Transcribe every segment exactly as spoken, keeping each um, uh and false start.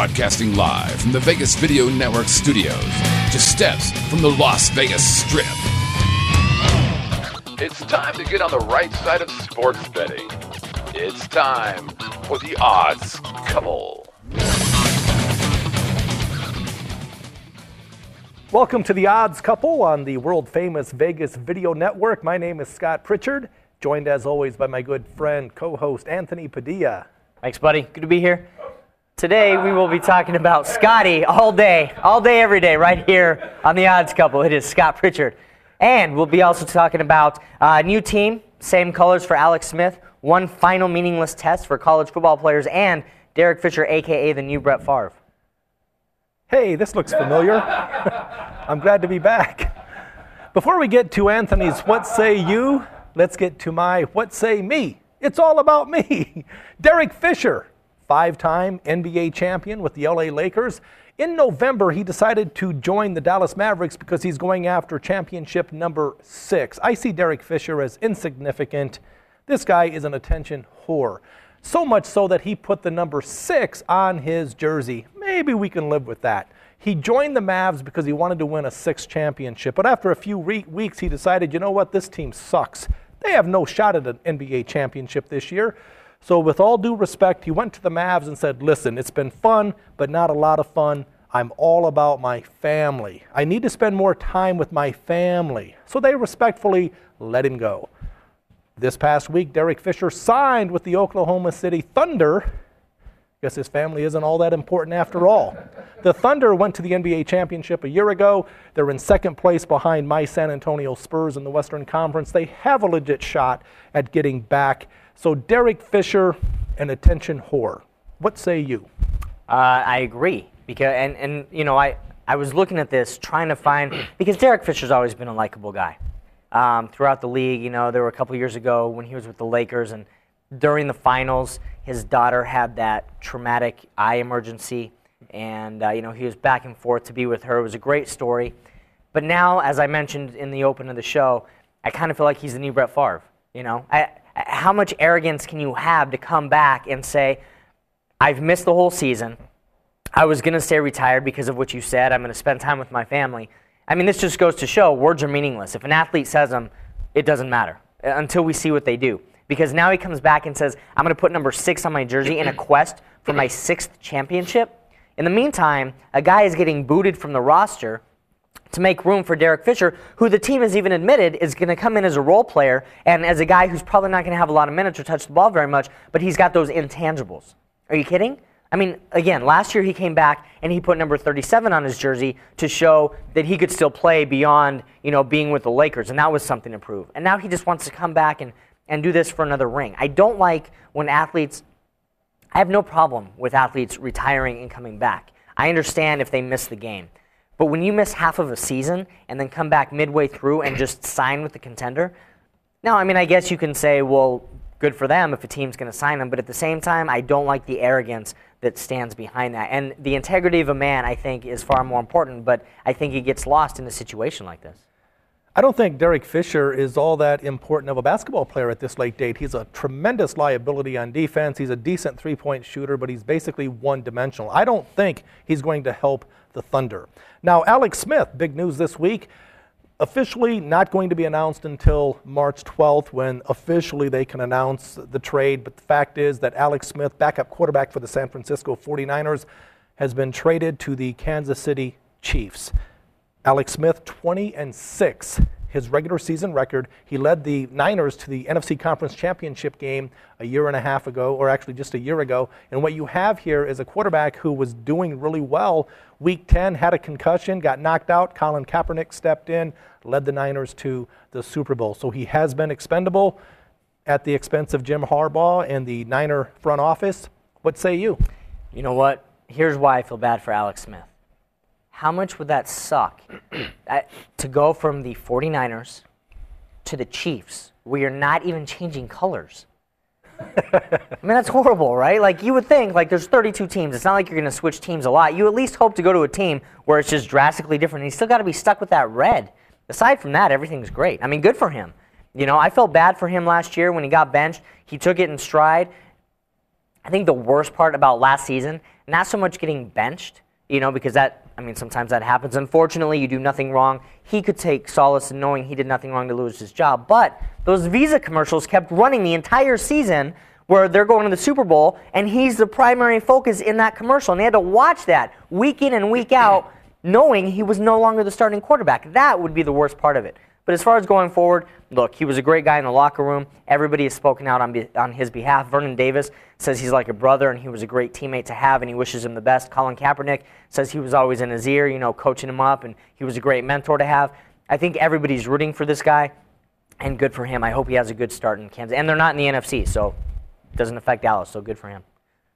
Broadcasting live from the Vegas Video Network studios, just steps from the Las Vegas Strip. It's time to get on the right side of sports betting. It's time for the Odds Couple. Welcome to the Odds Couple on the world-famous Vegas Video Network. My name is Scott Pritchard, joined as always by my good friend, co-host Anthony Padilla. Thanks, buddy. Good to be here. Today we will be talking about Scotty all day, all day, every day, right here on the Odds Couple. It is Scott Pritchard. And we'll be also talking about a new team, same colors for Alex Smith, one final meaningless test for college football players, and Derek Fisher, a k a the new Brett Favre. Hey, this looks familiar. I'm glad to be back. Before we get to Anthony's What Say You, let's get to my What Say Me. It's all about me. Derek Fisher, five-time N B A champion with the L A Lakers. In November, he decided to join the Dallas Mavericks because he's going after championship number six. I see Derek Fisher as insignificant. This guy is an attention whore. So much so that he put the number six on his jersey. Maybe we can live with that. He joined the Mavs because he wanted to win a sixth championship. But after a few re- weeks, he decided, you know what, this team sucks. They have no shot at an N B A championship this year. So with all due respect, he went to the Mavs and said, listen, it's been fun, but not a lot of fun. I'm all about my family. I need to spend more time with my family. So they respectfully let him go. This past week, Derek Fisher signed with the Oklahoma City Thunder. Guess his family isn't all that important after all. The Thunder went to the N B A championship a year ago. They're in second place behind my San Antonio Spurs in the Western Conference. They have a legit shot at getting back. So Derek Fisher, an attention whore. What say you? Uh, I agree. Because and, and you know, I, I was looking at this, trying to find, because Derek Fisher's always been a likable guy. Um, throughout the league, you know, there were a couple years ago when he was with the Lakers, and during the finals, his daughter had that traumatic eye emergency, and, uh, you know, he was back and forth to be with her. It was a great story. But now, as I mentioned in the open of the show, I kind of feel like he's the new Brett Favre, you know. I, how much arrogance can you have to come back and say, I've missed the whole season. I was going to stay retired because of what you said. I'm going to spend time with my family. I mean, this just goes to show words are meaningless. If an athlete says them, it doesn't matter until we see what they do. Because now he comes back and says, I'm going to put number six on my jersey in a quest for my sixth championship. In the meantime, a guy is getting booted from the roster to make room for Derek Fisher, who the team has even admitted is going to come in as a role player and as a guy who's probably not going to have a lot of minutes or touch the ball very much, but he's got those intangibles. Are you kidding? I mean, again, last year he came back and he put number thirty-seven on his jersey to show that he could still play beyond, you know, being with the Lakers, and that was something to prove. And now he just wants to come back and, and do this for another ring. I don't like when athletes, I have no problem with athletes retiring and coming back. I understand if they miss the game. But when you miss half of a season and then come back midway through and just sign with the contender, now, I mean, I guess you can say, well, good for them if a team's going to sign them, but at the same time, I don't like the arrogance that stands behind that. And the integrity of a man, I think, is far more important, but I think he gets lost in a situation like this. I don't think Derek Fisher is all that important of a basketball player at this late date. He's a tremendous liability on defense. He's a decent three-point shooter, but he's basically one-dimensional. I don't think he's going to help the Thunder. Now, Alex Smith, big news this week, officially not going to be announced until March twelfth when officially they can announce the trade. But the fact is that Alex Smith, backup quarterback for the San Francisco forty-niners, has been traded to the Kansas City Chiefs. Alex Smith, twenty and six, his regular season record. He led the Niners to the N F C Conference Championship game a year and a half ago, or actually just a year ago. And what you have here is a quarterback who was doing really well. Week ten, had a concussion, got knocked out. Colin Kaepernick stepped in, led the Niners to the Super Bowl. So he has been expendable at the expense of Jim Harbaugh and the Niner front office. What say you? You know what? Here's why I feel bad for Alex Smith. How much would that suck to go from the forty-niners to the Chiefs, where you're not even changing colors? I mean, that's horrible, right? Like, you would think, like, there's thirty-two teams. It's not like you're going to switch teams a lot. You at least hope to go to a team where it's just drastically different. And you still got to be stuck with that red. Aside from that, everything's great. I mean, good for him. You know, I felt bad for him last year when he got benched. He took it in stride. I think the worst part about last season, not so much getting benched, you know, because that, I mean, sometimes that happens. Unfortunately, you do nothing wrong. He could take solace in knowing he did nothing wrong to lose his job. But those Visa commercials kept running the entire season where they're going to the Super Bowl, and he's the primary focus in that commercial. And they had to watch that week in and week out, knowing he was no longer the starting quarterback. That would be the worst part of it. But as far as going forward, look, he was a great guy in the locker room. Everybody has spoken out on, be, on his behalf. Vernon Davis says he's like a brother and he was a great teammate to have and he wishes him the best. Colin Kaepernick says he was always in his ear, you know, coaching him up, and he was a great mentor to have. I think everybody's rooting for this guy, and good for him. I hope he has a good start in Kansas. And they're not in the N F C, so it doesn't affect Dallas, so good for him.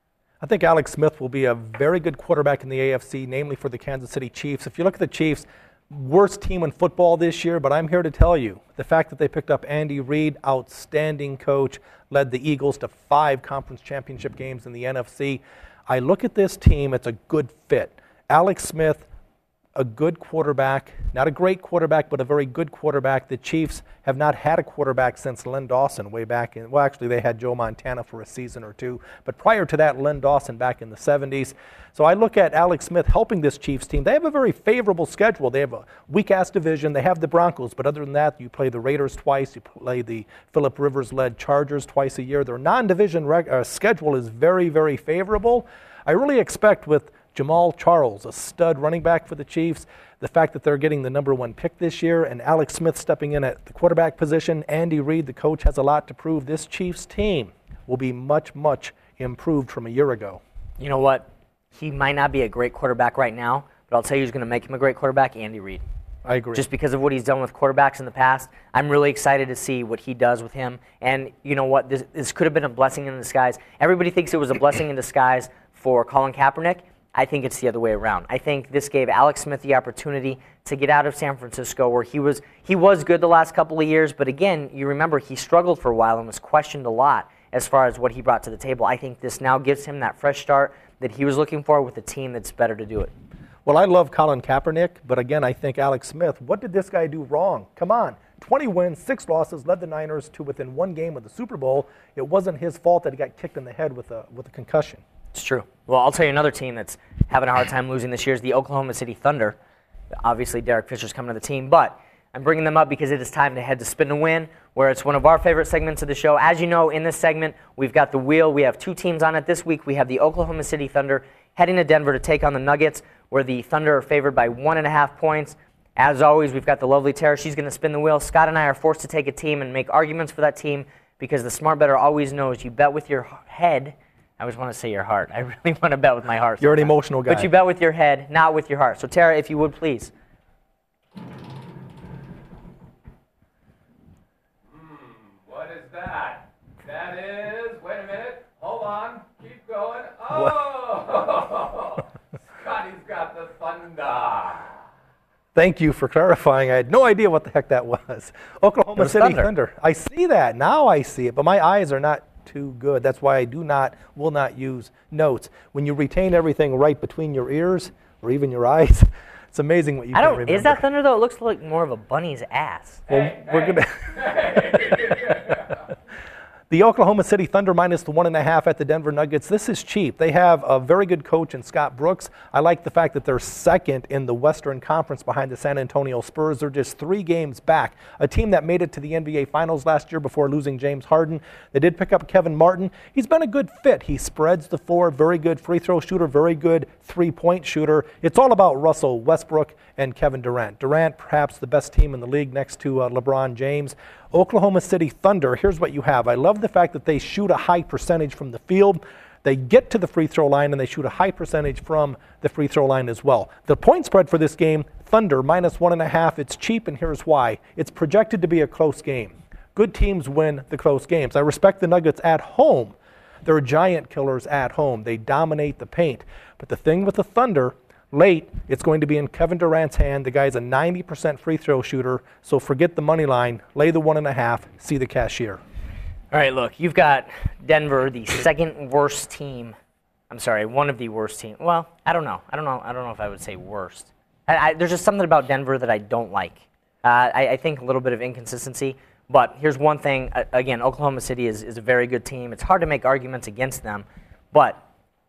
I think Alex Smith will be a very good quarterback in the A F C, namely for the Kansas City Chiefs. If you look at the Chiefs, worst team in football this year, but I'm here to tell you, the fact that they picked up Andy Reid, outstanding coach, led the Eagles to five conference championship games in the N F C. I look at this team, it's a good fit. Alex Smith, a good quarterback, not a great quarterback, but a very good quarterback. The Chiefs have not had a quarterback since Len Dawson way back in, well, actually they had Joe Montana for a season or two, but prior to that, Len Dawson back in the seventies. So I look at Alex Smith helping this Chiefs team. They have a very favorable schedule. They have a weak-ass division. They have the Broncos, but other than that, you play the Raiders twice. You play the Phillip Rivers-led Chargers twice a year. Their non-division reg- uh, schedule is very, very favorable. I really expect with Jamal Charles, a stud running back for the Chiefs, the fact that they're getting the number one pick this year, and Alex Smith stepping in at the quarterback position. Andy Reid, the coach, has a lot to prove. This Chiefs team will be much, much improved from a year ago. You know what? He might not be a great quarterback right now, but I'll tell you who's going to make him a great quarterback, Andy Reid. I agree. Just because of what he's done with quarterbacks in the past, I'm really excited to see what he does with him. And you know what? This, this could have been a blessing in disguise. Everybody thinks it was a blessing in disguise for Colin Kaepernick. I think it's the other way around. I think this gave Alex Smith the opportunity to get out of San Francisco, where he was he was good the last couple of years, but again, you remember he struggled for a while and was questioned a lot as far as what he brought to the table. I think this now gives him that fresh start that he was looking for with a team that's better to do it. Well, I love Colin Kaepernick, but again, I think Alex Smith, what did this guy do wrong? Come on. twenty wins, six losses, led the Niners to within one game of the Super Bowl. It wasn't his fault that he got kicked in the head with a with a concussion. It's true. Well, I'll tell you another team that's having a hard time losing this year is the Oklahoma City Thunder. Obviously, Derek Fisher's coming to the team, but I'm bringing them up because it is time to head to Spin to Win, where it's one of our favorite segments of the show. As you know, in this segment, we've got the wheel. We have two teams on it this week. We have the Oklahoma City Thunder heading to Denver to take on the Nuggets, where the Thunder are favored by one and a half points. As always, we've got the lovely Tara. She's going to spin the wheel. Scott and I are forced to take a team and make arguments for that team because the smart bettor always knows you bet with your head. I always want to say your heart. I really want to bet with my heart. You're an emotional guy. But you bet with your head, not with your heart. So, Tara, if you would, please. Hmm, what is that? That is, wait a minute, hold on, keep going. Oh, Scotty's got the Thunder. Thank you for clarifying. I had no idea what the heck that was. Oklahoma was City Thunder. Thunder. I see that. Now I see it, but my eyes are not too good. That's why I do not, will not use notes. When you retain everything right between your ears or even your eyes, it's amazing what you I can don't. remember. Is that Thunder though? It looks like more of a bunny's ass. Well, Hey, we're hey, gonna. hey. The Oklahoma City Thunder minus the one and a half at the Denver Nuggets. This is cheap. They have a very good coach in Scott Brooks. I like the fact that they're second in the Western Conference behind the San Antonio Spurs. They're just three games back. A team that made it to the N B A Finals last year before losing James Harden. They did pick up Kevin Martin. He's been a good fit. He spreads the floor, very good free throw shooter, very good three-point shooter. It's all about Russell Westbrook and Kevin Durant. Durant, perhaps the best team in the league next to uh, LeBron James. Oklahoma City Thunder, here's what you have. I love the fact that they shoot a high percentage from the field. They get to the free throw line and they shoot a high percentage from the free throw line as well. The point spread for this game, Thunder minus one and a half. It's cheap, and here's why. It's projected to be a close game. Good teams win the close games. I respect the Nuggets at home. They're giant killers at home. They dominate the paint. But the thing with the Thunder, late, it's going to be in Kevin Durant's hand. The guy's a ninety percent free throw shooter, so forget the money line, lay the one and a half, see the cashier. All right, look, you've got Denver, the second worst team. I'm sorry, one of the worst teams. Well, I don't know. I don't know. I don't know if I would say worst. I, I, there's just something about Denver that I don't like. Uh, I, I think a little bit of inconsistency. But here's one thing. Uh, again, Oklahoma City is, is a very good team. It's hard to make arguments against them. But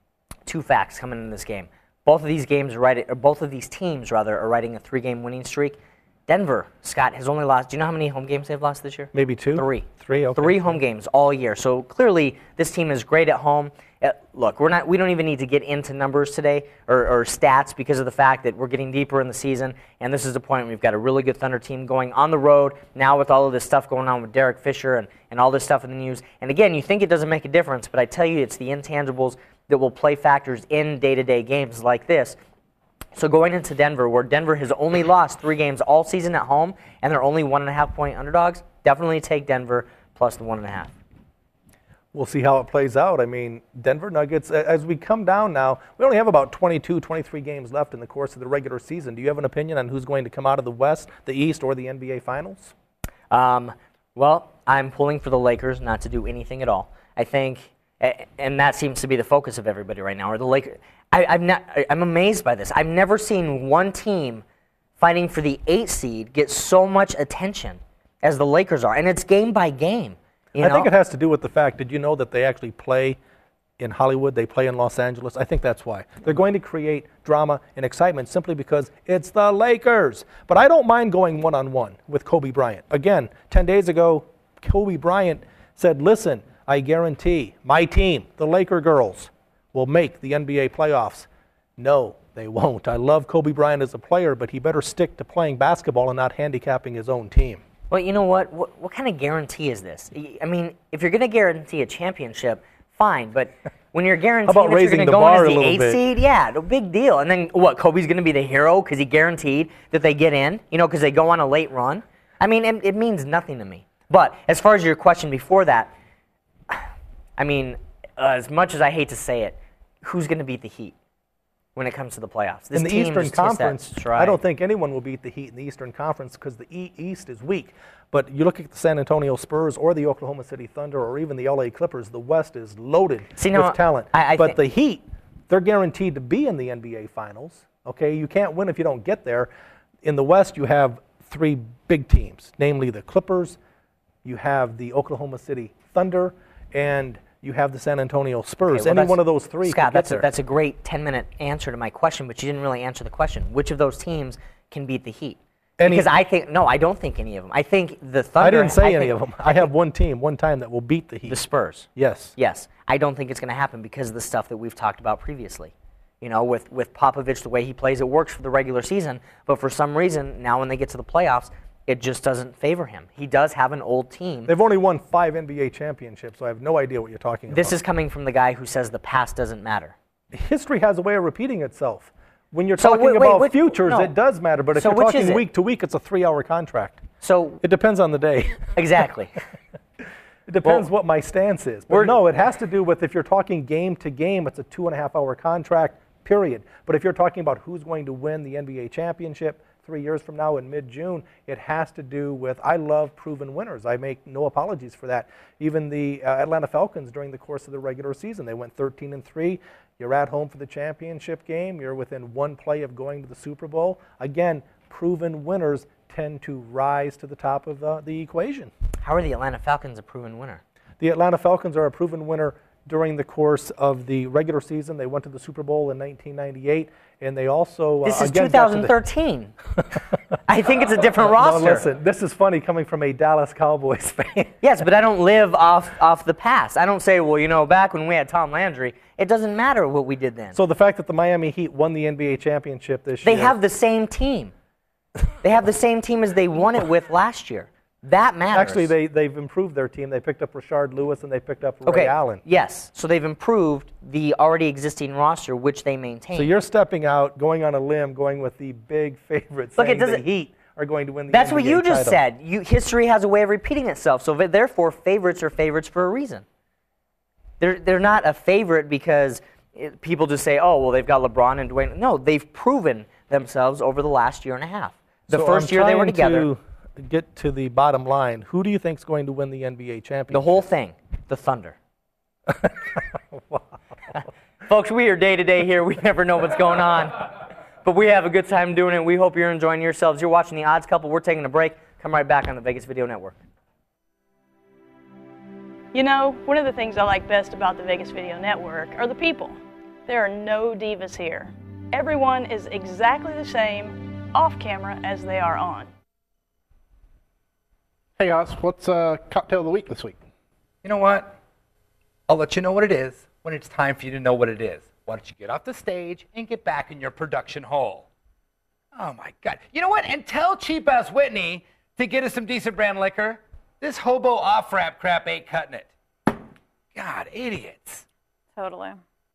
two facts coming into this game. Both of these games are right, or both of these teams rather, are riding a three-game winning streak. Denver, Scott, has only lost. Do you know how many home games they've lost this year? Maybe two. Three. Three. Okay. Three home games all year. So clearly, this team is great at home. Uh, look, we're not. We don't even need to get into numbers today or, or stats because of the fact that we're getting deeper in the season. And this is the point. We've got a really good Thunder team going on the road now with all of this stuff going on with Derek Fisher and, and all this stuff in the news. And again, you think it doesn't make a difference, but I tell you, it's the intangibles that will play factors in day-to-day games like this. So going into Denver, where Denver has only lost three games all season at home, and they're only one and a half point underdogs, definitely take Denver plus the one and a half. We'll see how it plays out. I mean, Denver Nuggets, as we come down now, we only have about twenty-two, twenty-three games left in the course of the regular season. Do you have an opinion on who's going to come out of the West, the East, or the N B A Finals? Um, well, I'm pulling for the Lakers not to do anything at all. I think, and that seems to be the focus of everybody right now, are the Lakers. I, I'm not. I'm amazed by this. I've never seen one team fighting for the eight seed get so much attention as the Lakers are, and it's game by game. You I know? think it has to do with the fact. Did you know that they actually play in Hollywood? They play in Los Angeles. I think that's why they're going to create drama and excitement simply because it's the Lakers. But I don't mind going one on one with Kobe Bryant. Again, ten days ago, Kobe Bryant said, "Listen, I guarantee my team, the Laker girls, will make the N B A playoffs." No, they won't. I love Kobe Bryant as a player, but he better stick to playing basketball and not handicapping his own team. Well, you know what? What, what kind of guarantee is this? I mean, if you're going to guarantee a championship, fine, but when you're guaranteeing How about that you're raising going to the go bar in as a the little eighth bit? seed, yeah, no big deal. And then what? Kobe's going to be the hero because he guaranteed that they get in, you know, because they go on a late run. I mean, it, it means nothing to me. But as far as your question before that, I mean, uh, as much as I hate to say it, who's going to beat the Heat when it comes to the playoffs? This In the team Eastern just hits that Conference, stride. I don't think anyone will beat the Heat in the Eastern Conference because the e- East is weak. But you look at the San Antonio Spurs or the Oklahoma City Thunder or even the L A Clippers, the West is loaded See, no, with talent. I- I but thi- the Heat, they're guaranteed to be in the N B A Finals. Okay, you can't win if you don't get there. In the West, you have three big teams, namely the Clippers, you have the Oklahoma City Thunder, and you have the San Antonio Spurs. Okay, well, Any that's- one of those three Scott, could get that's there. a, that's a great ten-minute answer to my question, but you didn't really answer the question. Which of those teams can beat the Heat? Any- because I think, no, I don't think any of them. I think the Thunder. I didn't say any think of them. I have one team, one time that will beat the Heat. The Spurs. Yes. Yes. I don't think it's going to happen because of the stuff that we've talked about previously. You know, with, with Popovich, the way he plays, it works for the regular season, but for some reason, now when they get to the playoffs, it just doesn't favor him. He does have an old team. They've only won five N B A championships, so I have no idea what you're talking about. This is coming from the guy who says the past doesn't matter. History has a way of repeating itself. When you're So talking wait, wait, about which- futures, no. it does matter, but if So you're which is talking it? week to week, it's a three-hour contract. So, It depends on the day. exactly. It depends Well, what my stance is. we're- But no, it has to do with if you're talking game to game, it's a two and a half hour contract, period. But if you're talking about who's going to win the N B A championship three years from now in mid-June, it has to do with, I love proven winners. I make no apologies for that. Even the uh, Atlanta Falcons during the course of the regular season, they went thirteen and three. You're at home for the championship game. You're within one play of going to the Super Bowl. Again, proven winners tend to rise to the top of the, the equation. How are the Atlanta Falcons a proven winner? The Atlanta Falcons are a proven winner during the course of the regular season. They went to the Super Bowl in nineteen ninety-eight, and they also... This uh, is again, got to the- twenty thirteen. I think it's a different No, roster. listen, this is funny coming from a Dallas Cowboys fan. Yes, but I don't live off, off the past. I don't say, well, you know, back when we had Tom Landry, it doesn't matter what we did then. So the fact that the Miami Heat won the N B A championship this They year... have the same team. They have the same team as they won it with last year. That matters. Actually, they, they've improved their team. They picked up Rashard Lewis and they picked up Ray okay. Allen. Yes, so they've improved the already existing roster, which they maintain. So you're stepping out, going on a limb, going with the big favorites, Look, it saying the doesn't- Heat are going to win the That's N B A what you just title. said. You, history has a way of repeating itself. So therefore, favorites are favorites for a reason. They're, they're not a favorite because it, people just say, oh, well, they've got LeBron and Dwayne. No, they've proven themselves over the last year and a half. The So first I'm year they were trying together. To get to the bottom line. Who do you think is going to win the N B A championship? The whole thing, the Thunder. Folks, we are day to day here. We never know what's going on. But we have a good time doing it. We hope you're enjoying yourselves. You're watching The Odds Couple. We're taking a break. Come right back on the Vegas Video Network. You know, one of the things I like best about the Vegas Video Network are the people. There are no divas here. Everyone is exactly the same off camera as they are on. Hey guys, what's uh, cocktail of the week this week? You know what? I'll let you know what it is when it's time for you to know what it is. Why don't you get off the stage and get back in your production hole? Oh my God. You know what? And tell cheap-ass Whitney to get us some decent brand liquor. This hobo off-ramp crap ain't cutting it. God, idiots. Totally.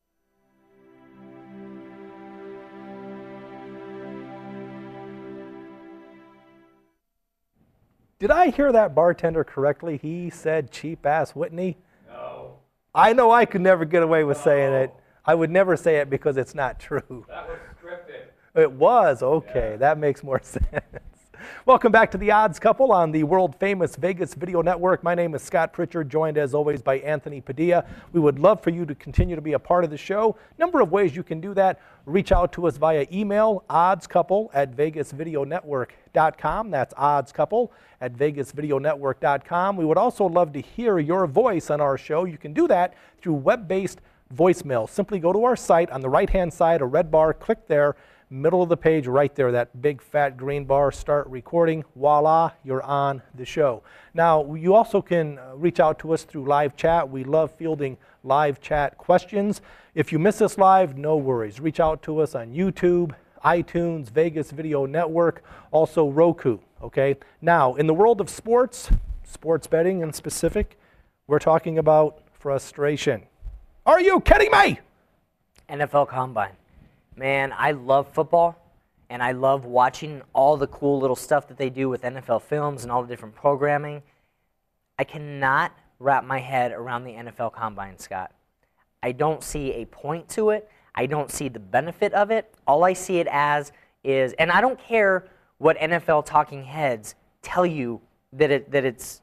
Did I hear that bartender correctly? He said cheap-ass Whitney? No. I know I could never get away with saying it. I would never say it because it's not true. That was scripted. It was? Okay, Yeah. that makes more sense. Welcome back to The Odds Couple on the world-famous Vegas Video Network. My name is Scott Pritchard, joined as always by Anthony Padilla. We would love for you to continue to be a part of the show. Number of ways you can do that. Reach out to us via email, oddscouple at vegas video network dot com. That's oddscouple at vegas video network dot com. We would also love to hear your voice on our show. You can do that through web-based voicemail. Simply go to our site on the right-hand side, a red bar, click there. Middle of the page right there, that big fat green bar, start recording, voila, you're on the show. Now, you also can reach out to us through live chat. We love fielding live chat questions. If you miss us live, no worries. Reach out to us on YouTube, iTunes, Vegas Video Network, also Roku, okay? Now, in the world of sports, sports betting in specific, we're talking about frustration. Are you kidding me? N F L Combine. Man, I love football, and I love watching all the cool little stuff that they do with N F L films and all the different programming. I cannot wrap my head around the N F L Combine, Scott. I don't see a point to it. I don't see the benefit of it. All I see it as is, and I don't care what N F L talking heads tell you that it that it's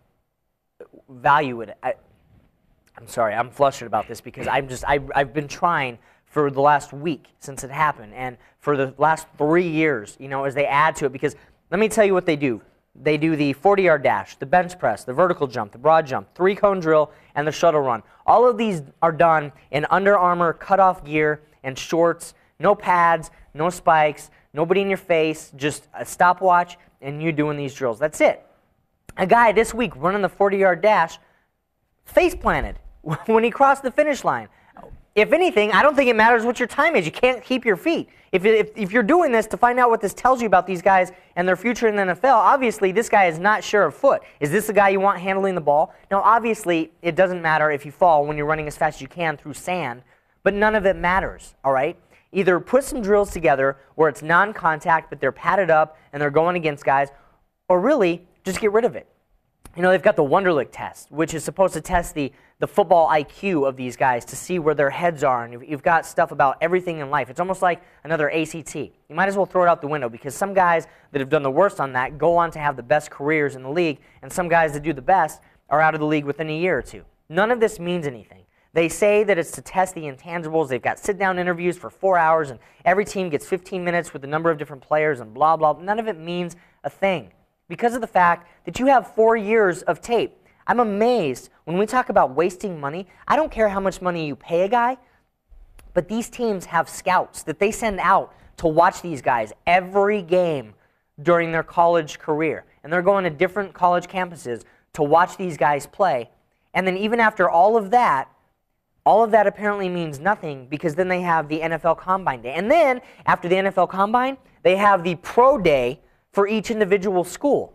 value it. I, I'm sorry, I'm flustered about this because I'm just I, I've been trying for the last week since it happened, and for the last three years, you know, as they add to it, because let me tell you what they do. They do the forty-yard dash, the bench press, the vertical jump, the broad jump, three-cone drill, and the shuttle run. All of these are done in Under Armour cutoff gear and shorts, no pads, no spikes, nobody in your face, just a stopwatch, and you doing these drills. That's it. A guy this week running the forty-yard dash face planted when he crossed the finish line. If anything, I don't think it matters what your time is. You can't keep your feet. If, if, if you're doing this to find out what this tells you about these guys and their future in the N F L, obviously this guy is not sure of foot. Is this the guy you want handling the ball? Now, obviously, it doesn't matter if you fall when you're running as fast as you can through sand, but none of it matters, all right? Either put some drills together where it's non-contact, but they're padded up and they're going against guys, or really, just get rid of it. You know, they've got the Wonderlic test, which is supposed to test the, the football I Q of these guys to see where their heads are. And you've, you've got stuff about everything in life. It's almost like another A C T. You might as well throw it out the window because some guys that have done the worst on that go on to have the best careers in the league, and some guys that do the best are out of the league within a year or two. None of this means anything. They say that it's to test the intangibles. They've got sit-down interviews for four hours, and every team gets fifteen minutes with a number of different players and blah, blah. None of it means a thing, because of the fact that you have four years of tape. I'm amazed when we talk about wasting money. I don't care how much money you pay a guy, but these teams have scouts that they send out to watch these guys every game during their college career. And they're going to different college campuses to watch these guys play. And then even after all of that, all of that apparently means nothing because then they have the N F L Combine Day. And then after the N F L Combine, they have the Pro Day for each individual school.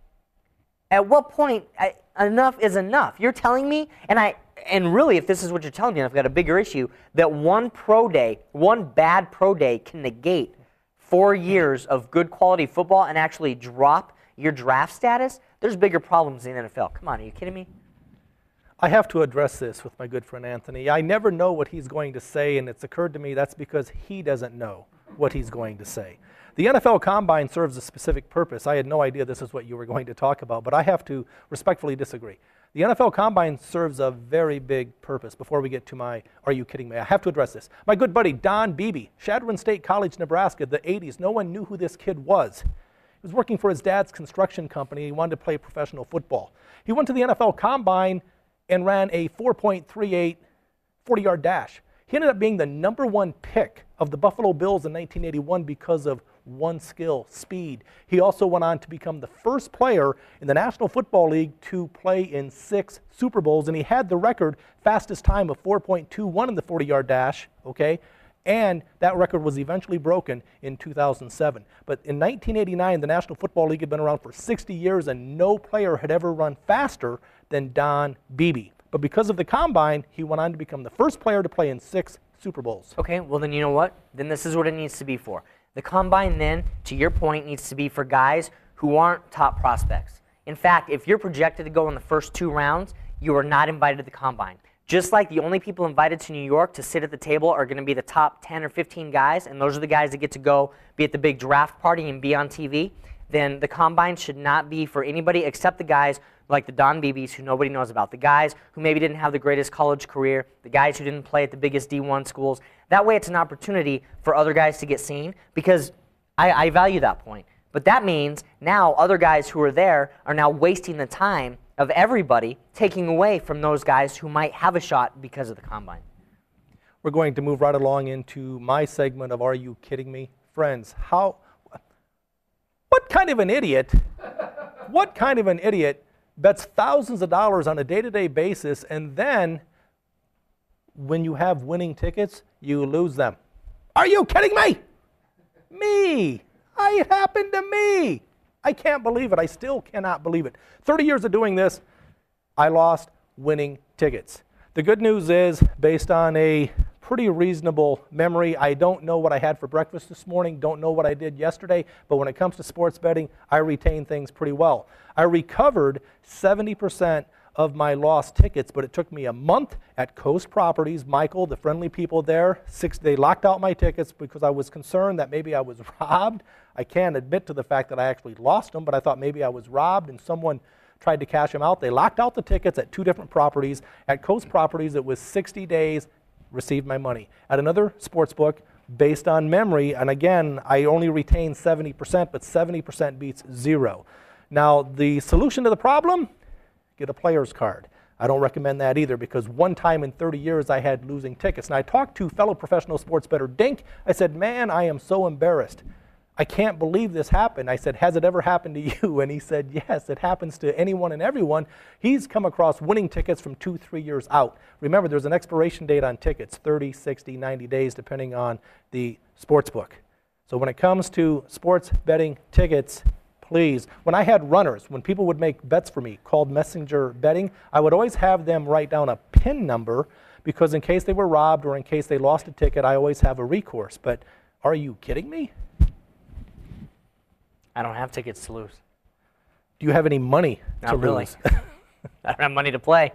At what point, I, enough is enough? You're telling me, and I, and really, if this is what you're telling me, and I've got a bigger issue, that one pro day, one bad pro day can negate four years of good quality football and actually drop your draft status? There's bigger problems in the N F L. Come on, are you kidding me? I have to address this with my good friend Anthony. I never know what he's going to say, and it's occurred to me that's because he doesn't know what he's going to say. The N F L Combine serves a specific purpose. I had no idea this is what you were going to talk about, but I have to respectfully disagree. The N F L Combine serves a very big purpose. Before we get to my, are you kidding me? I have to address this. My good buddy, Don Beebe, Shadron State College, Nebraska, the eighties. No one knew who this kid was. He was working for his dad's construction company. He wanted to play professional football. He went to the N F L Combine and ran a four point three eight forty-yard dash. He ended up being the number one pick of the Buffalo Bills in nineteen eighty-one because of one skill, speed. He also went on to become the first player in the National Football League to play in six Super Bowls, and he had the record fastest time of four point two one in the forty-yard dash, okay? And that record was eventually broken in two thousand seven. But in nineteen eighty-nine, the National Football League had been around for sixty years, and no player had ever run faster than Don Beebe. But because of the Combine, he went on to become the first player to play in six Super Bowls. Okay, well then you know what? Then this is what it needs to be for. The Combine then, to your point, needs to be for guys who aren't top prospects. In fact, if you're projected to go in the first two rounds, you are not invited to the Combine. Just like the only people invited to New York to sit at the table are going to be the top ten or fifteen guys, and those are the guys that get to go be at the big draft party and be on T V, then the Combine should not be for anybody except the guys like the Don Beebes who nobody knows about, the guys who maybe didn't have the greatest college career, the guys who didn't play at the biggest D one schools. That way it's an opportunity for other guys to get seen, because I, I value that point. But that means now other guys who are there are now wasting the time of everybody, taking away from those guys who might have a shot because of the Combine. We're going to move right along into my segment of Are You Kidding Me? Friends, how, what kind of an idiot, what kind of an idiot bets thousands of dollars on a day-to-day basis, and then when you have winning tickets, you lose them? Are you kidding me? Me. I, it happened to me. I can't believe it. I still cannot believe it. thirty years of doing this, I lost winning tickets. The good news is, based on a pretty reasonable memory, I don't know what I had for breakfast this morning, don't know what I did yesterday, but when it comes to sports betting, I retain things pretty well. I recovered seventy percent of my lost tickets, but it took me a month at Coast Properties. Michael, the friendly people there, six, they locked out my tickets because I was concerned that maybe I was robbed. I can't admit to the fact that I actually lost them, but I thought maybe I was robbed and someone tried to cash them out. They locked out the tickets at two different properties. At Coast Properties, it was sixty days, received my money. At another sports book, based on memory, and again, I only retained seventy percent, but seventy percent beats zero. Now, the solution to the problem? Get a player's card. I don't recommend that either, because one time in thirty years I had losing tickets. And I talked to fellow professional sports bettor Dink. I said, man, I am so embarrassed. I can't believe this happened. I said, has it ever happened to you? And he said, yes, it happens to anyone and everyone. He's come across winning tickets from two, three years out. Remember, there's an expiration date on tickets, thirty, sixty, ninety days, depending on the sports book. So when it comes to sports betting tickets, please, when I had runners, when people would make bets for me called messenger betting, I would always have them write down a PIN number, because in case they were robbed or in case they lost a ticket, I always have a recourse. But are you kidding me? I don't have tickets to lose. Do you have any money Not to really. lose? I don't have money to play.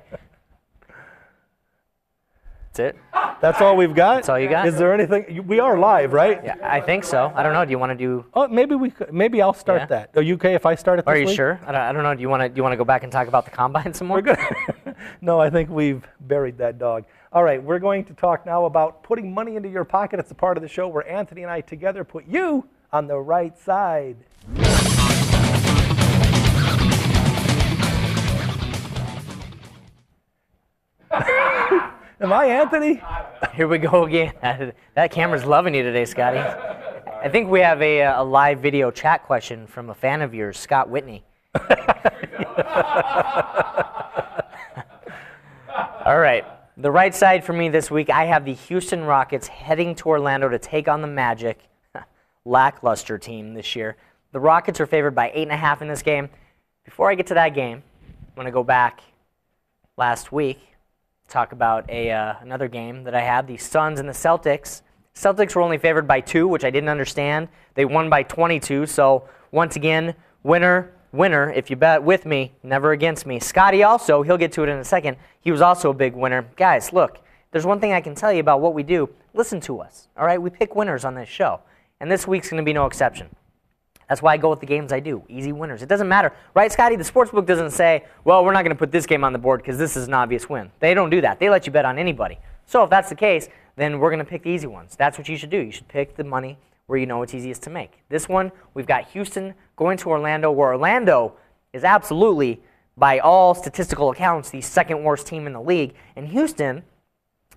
That's it. That's all we've got? That's all you got? Is there anything? We are live, right? Yeah, I think so. I don't know. Do you want to do? Oh, maybe we. Could, maybe I'll start Yeah. that. Are you okay if I start it this Are you week? sure? I don't, I don't know. Do you want to? Do you want to go back and talk about the Combine some more? We're good. No, I think we've buried that dog. All right, we're going to talk now about putting money into your pocket. It's a part of the show where Anthony and I together put you on the right side. Am I Anthony? Here we go again. That camera's loving you today, Scotty. I think we have a, a live video chat question from a fan of yours, Scott Whitney. All right. The right side for me this week, I have the Houston Rockets heading to Orlando to take on the Magic. Lackluster team this year. The Rockets are favored by eight and a half in this game. Before I get to that game, I'm going to go back last week, talk about a uh, another game that I had, the Suns and the Celtics. Celtics were only favored by two, which I didn't understand. They won by twenty-two, so once again, winner, winner. If you bet with me, never against me. Scotty also, he'll get to it in a second, he was also a big winner. Guys, look, there's one thing I can tell you about what we do. Listen to us, all right? We pick winners on this show, and this week's going to be no exception. That's why I go with the games I do. Easy winners. It doesn't matter. Right, Scotty? The sportsbook doesn't say, well, we're not going to put this game on the board because this is an obvious win. They don't do that. They let you bet on anybody. So if that's the case, then we're going to pick the easy ones. That's what you should do. You should pick the money where you know it's easiest to make. This one, we've got Houston going to Orlando, where Orlando is absolutely, by all statistical accounts, the second worst team in the league. And Houston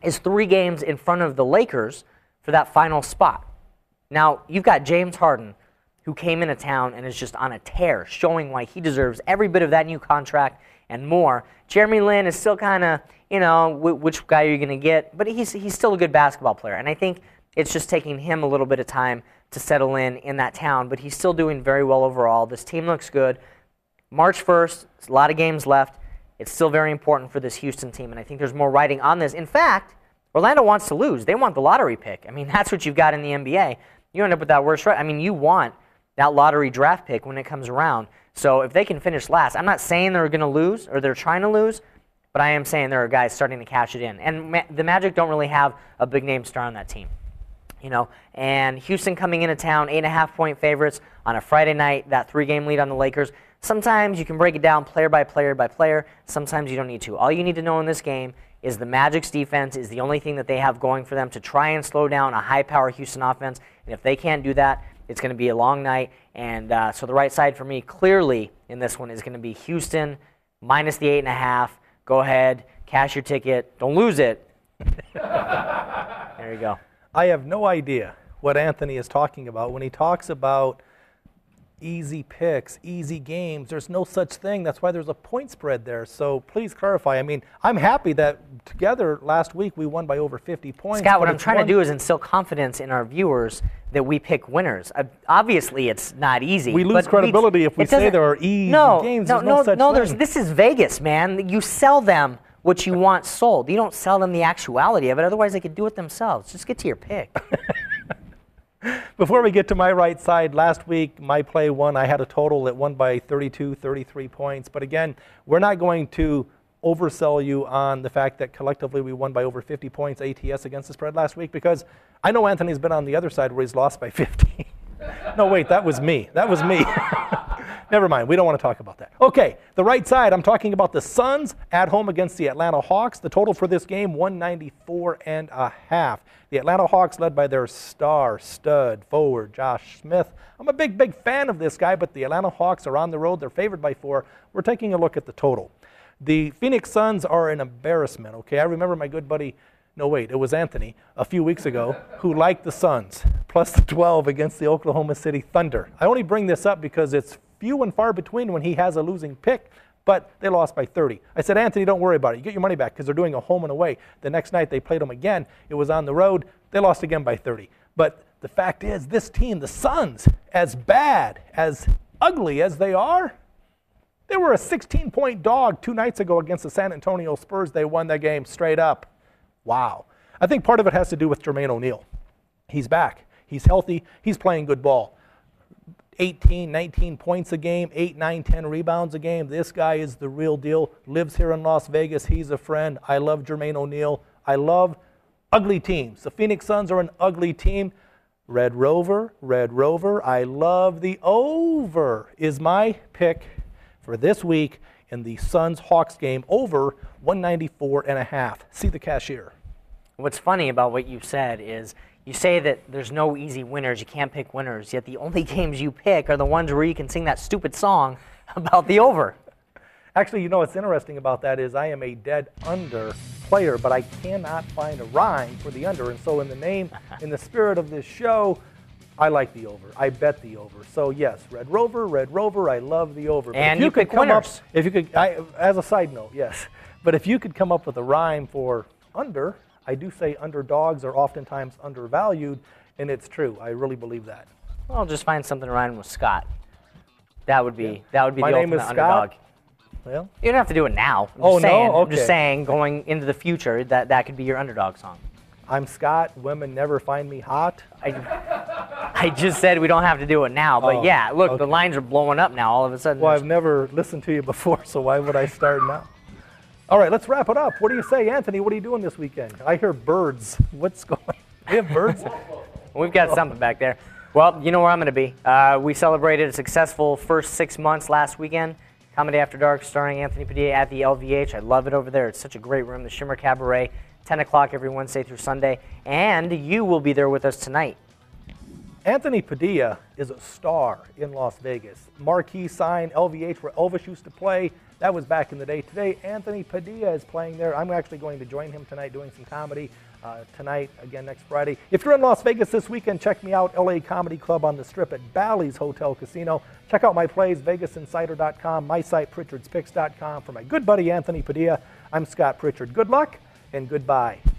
is three games in front of the Lakers for that final spot. Now, you've got James Harden, who came into town and is just on a tear, showing why he deserves every bit of that new contract and more. Jeremy Lin is still kind of, you know, w- which guy are you going to get? But he's he's still a good basketball player, and I think it's just taking him a little bit of time to settle in in that town, but he's still doing very well overall. This team looks good. March first, a lot of games left. It's still very important for this Houston team, and I think there's more writing on this. In fact, Orlando wants to lose. They want the lottery pick. I mean, that's what you've got in the N B A. You end up with that worst right. I mean, you want that lottery draft pick when it comes around. So if they can finish last, I'm not saying they're going to lose or they're trying to lose, but I am saying there are guys starting to cash it in. And Ma- the Magic don't really have a big-name star on that team. You know, and Houston coming into town, eight and a half point favorites on a Friday night, that three-game lead on the Lakers. Sometimes you can break it down player by player by player. Sometimes you don't need to. All you need to know in this game is the Magic's defense is the only thing that they have going for them to try and slow down a high-power Houston offense. And if they can't do that, it's going to be a long night. And uh, so the right side for me clearly in this one is going to be Houston minus the eight and a half. Go ahead, cash your ticket. Don't lose it. There you go. I have no idea what Anthony is talking about when he talks about easy picks, easy games. There's no such thing. That's why there's a point spread there. So please clarify. I mean, I'm happy that together last week we won by over fifty points. Scott, what I'm it's trying one- to do is instill confidence in our viewers that we pick winners. Uh, obviously, it's not easy. We lose but credibility if we it say doesn't- there are easy no, games. No, There's no no, such no. There's, thing. this is Vegas, man. You sell them what you want sold. You don't sell them the actuality of it. Otherwise, they could do it themselves. Just get to your pick. Before we get to my right side, last week my play won. I had a total that won by thirty-two, thirty-three points. But again, we're not going to oversell you on the fact that collectively we won by over fifty points A T S against the spread last week, because I know Anthony's been on the other side where he's lost by fifty. No, wait, that was me. That was me. Never mind. We don't want to talk about that. Okay, the right side, I'm talking about the Suns at home against the Atlanta Hawks. The total for this game, one ninety-four and a half. The Atlanta Hawks led by their star stud forward, Josh Smith. I'm a big, big fan of this guy, but the Atlanta Hawks are on the road. They're favored by four. We're taking a look at the total. The Phoenix Suns are an embarrassment, okay? I remember my good buddy, no wait, it was Anthony, a few weeks ago, who liked the Suns, plus the twelve against the Oklahoma City Thunder. I only bring this up because it's few and far between when he has a losing pick, but they lost by thirty. I said, Anthony, don't worry about it. You get your money back because they're doing a home and away. The next night they played them again. It was on the road. They lost again by thirty. But the fact is, this team, the Suns, as bad, as ugly as they are, they were a sixteen-point dog two nights ago against the San Antonio Spurs. They won that game straight up. Wow. I think part of it has to do with Jermaine O'Neal. He's back. He's healthy. He's playing good ball. eighteen, nineteen points a game, eight, nine, ten rebounds a game. This guy is the real deal. Lives here in Las Vegas. He's a friend. I love Jermaine O'Neal. I love ugly teams. The Phoenix Suns are an ugly team. Red Rover, Red Rover. I love the over is my pick for this week in the Suns-Hawks game, over one ninety-four and a half. See the cashier. What's funny about what you said is you say that there's no easy winners, you can't pick winners, yet the only games you pick are the ones where you can sing that stupid song about the over. Actually, you know what's interesting about that is I am a dead under player, but I cannot find a rhyme for the under. And so in the name, in the spirit of this show, I like the over. I bet the over. So yes, Red Rover, Red Rover, I love the over. But And if you could pick come winners. Up, if you could, I, as a side note, yes. But if you could come up with a rhyme for under, I do say underdogs are oftentimes undervalued, and it's true. I really believe that. Well, I'll just find something around with Scott. That would be Yeah. that would be My the name is ultimate Scott. underdog. Well, You don't have to do it now. I'm Oh, just no? saying, I'm Okay. just saying, going into the future, that that could be your underdog song. I'm Scott. Women never find me hot. I, I just said we don't have to do it now, but Oh, yeah, look, okay. the lines are blowing up now. All of a sudden, Well, there's- I've never listened to you before, so why would I start now? All right, let's wrap it up. What do you say, Anthony? What are you doing this weekend? I hear birds. What's going on? We have birds? we've got something back there. Well, you know where I'm going to be. Uh, we celebrated a successful first six months last weekend. Comedy After Dark starring Anthony Padilla at the L V H. I love it over there. It's such a great room. The Shimmer Cabaret, ten o'clock every Wednesday through Sunday. And you will be there with us tonight. Anthony Padilla is a star in Las Vegas. Marquee sign, L V H, where Elvis used to play. That was back in the day. Today, Anthony Padilla is playing there. I'm actually going to join him tonight doing some comedy. Uh, tonight, again next Friday. If you're in Las Vegas this weekend, check me out, L A Comedy Club on the Strip at Bally's Hotel Casino. Check out my plays, Vegas Insider dot com, my site, Pritchard's Picks dot com. For my good buddy Anthony Padilla, I'm Scott Pritchard. Good luck and goodbye.